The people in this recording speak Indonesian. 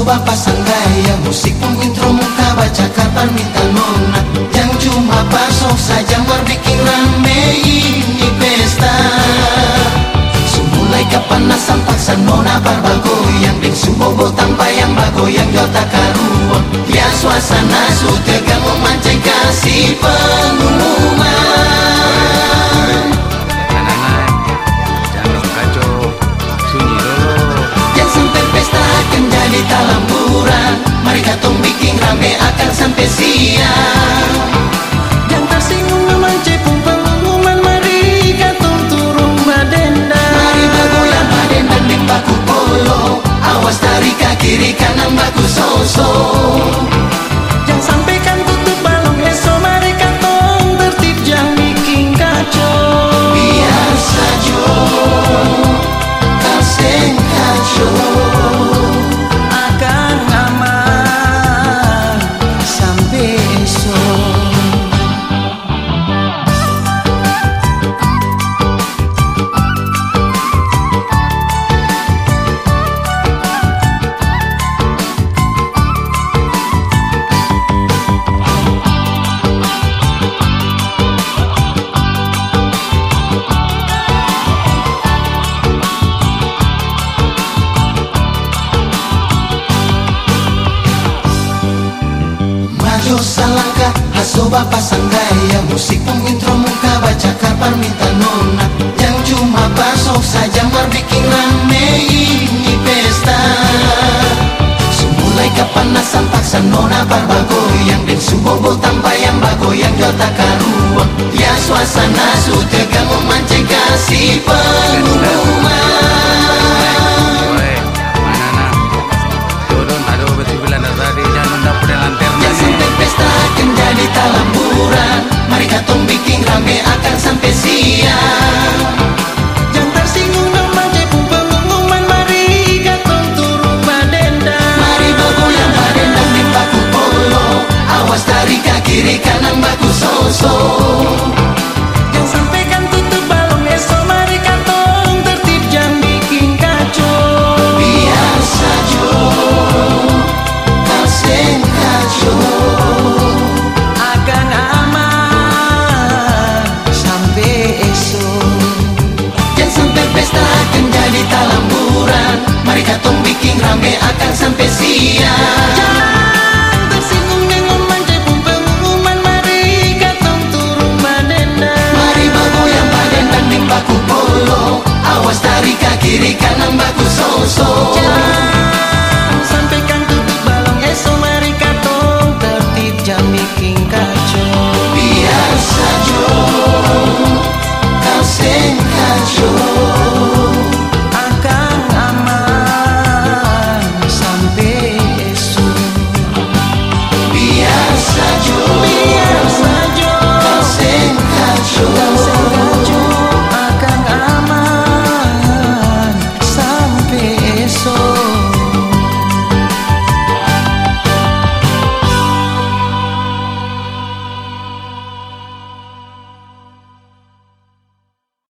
Soba pasang gaya musik pun intro muka baca kabar minta nona. Yang cuma pasok saja bikin rame ini pesta. Sumulai kepanasan paksa nona barbagoyang ding sumbobo tanpa yang bagoyang jota karuang. Ya suasana su tegang memancing kasih pengumuman. Jangan kacau sunyi dulu. Yang sampai pesta akan jadi talamburan. Mari katong bikin rame akan sampai siang. Yang tersinggung memancing pengumuman. Mari katong turun madenda. Mari bagoyang madenda ding baku polo. Awas tarik ke kiri kanan baku sosok. Yang sampaikan tutup balong eso. Mari katong tertib jangan bikin kacau. Biar saja kasih kacau. Akan aman sampai esok. Maju selangkah, hasoba pasang gaya musik pun intro muka baca kabar minta nona. Yang cuma pasok saja bikin rame ini pesta. Sumulai kepanasan paksa nona barbagoyang ding sumbobo tanpa yang bagoyang jota karuang. Ya suasana su tegang memancing kasih pengumuman. Pesta akan jadi talamburan. Mari katong bikin rame akan sampai siang. Yang tersinggung memancing pengumuman. Mari katong turun madenda. Mari bagoyang madenda ding baku polo. Awas tarik ke kiri kanan baku sosok. Yang sampaikan tutup balong eso. Mari katong tertib jangan bikin kacau. Biar saja kasih kacau. Akan aman sampai esok. Yang sampai pesta akan jadi talamburan. Mari katong bikin rame akan sampai siang.